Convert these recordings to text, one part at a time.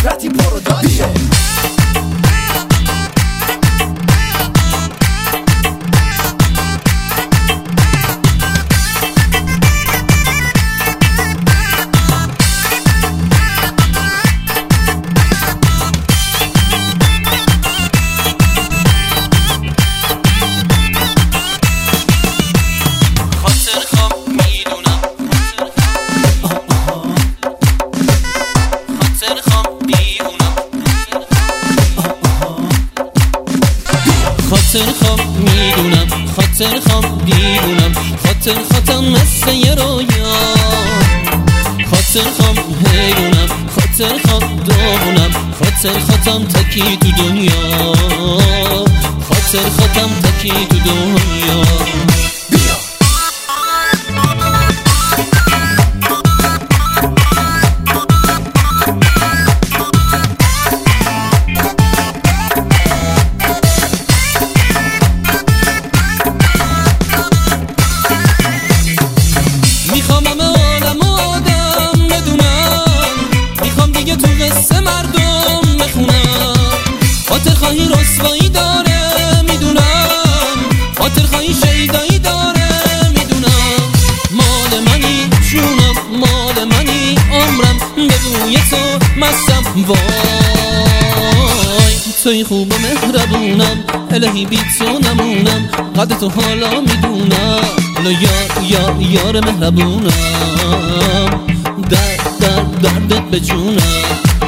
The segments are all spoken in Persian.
حسرتی برو داشه. خاطر خواب میدونم، خاطر خواب دیوونم، خاطر خاطم مثل یه رویا. خاطر خواب حیرونم، خاطر خواب دوونم، خاطر خاطم تکی تو دنیا، خاطر خاطم تکی تو دنیا. میخوام همه عالم آدم بدونم، میخوام دیگه تو قصه مردم بخونم. خاطر خواهی رسوایی داره میدونم، خاطر خواهی شیدایی داره میدونم. مال منی جونم، مال منی عمرم، به بوی تو مستم. وای توی خوب و مهربونم، الهی بی تو نمونم. قدر تو حالا میدونم، یار مهربونم. دردت به جونم،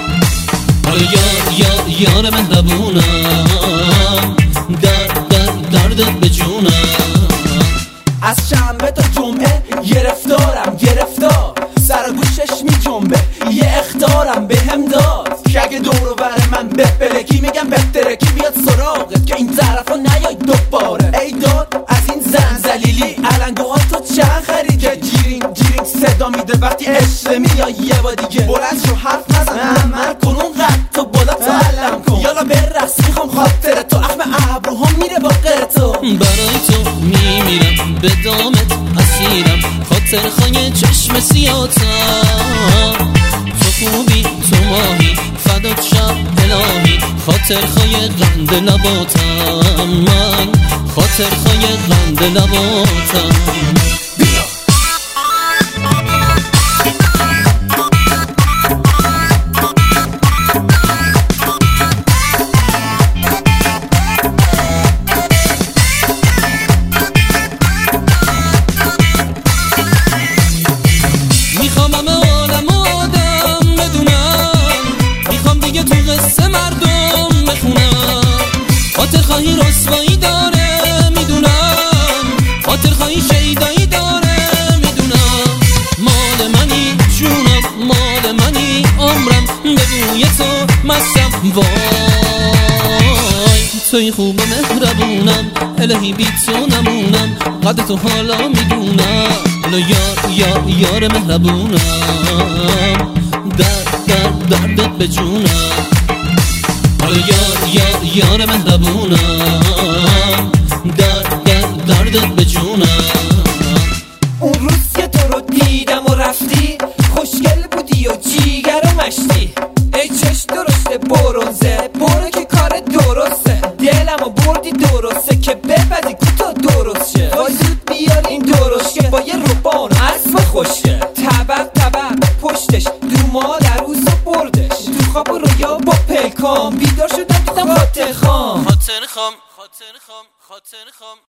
یار مهربونم. دردت به جونم. از شنبه تا جمعه گرفتارم، گرفتار سر گوشش می جنبه. یه اخطارم به هم داد که اگه دورو بر من بپلکی میگم بهترکی بیاد سراغت که این طرفا نیای دوباره. ای داد از این زن زلیلی علنگوها تو چند خرید که جیرینگ جیرینگ صدا میده وقتی عشق میای یه با دیگه. بلند شو حرف نزن، من کنون قد تو بالا تعلم کن. یالا برقص میخوام خاطر تو، اخم ابروهام میره با غیر تو. برای تو میمیرم، به دامت اسیرم، خاطر خواهی چشم سیاتم. تو خوبی تو ماهی، فدات شم الهی، خاطر خواهی قند لباتم. من خاطر خواهی قند لباتم. میخوام همه عالم آدم بدونم، میخوام دیگه تو قصه مردم بخونم. خاطر خواهی رسوایی داره میدونم، خاطر خواهی شیدایی داره میدونم. مال منی جونم، مال منی عمرم، به بوی تو مستم. وای توی خوب و مهربونم، الهی بی تو نمونم. قدر تو حالا میدونم، یار مهربونم. دردت به جونم، یار مهربونم. دردت به جونم. اون روز که تو رو دیدم و رفتی، خوشگل بودی و جیگر و مشتی. ای چش درشته برونزه، برو که کار درسته. دلم و بردی درسته که بپدی کوتا درست شه. وای زود بیار این درست که با یه روبان اسب خوشه. تبق پشتش دو مادر روز بردش. تو خواب و رویا با پلکام بیدار شدم دیدم خاطر خام. خاطر خام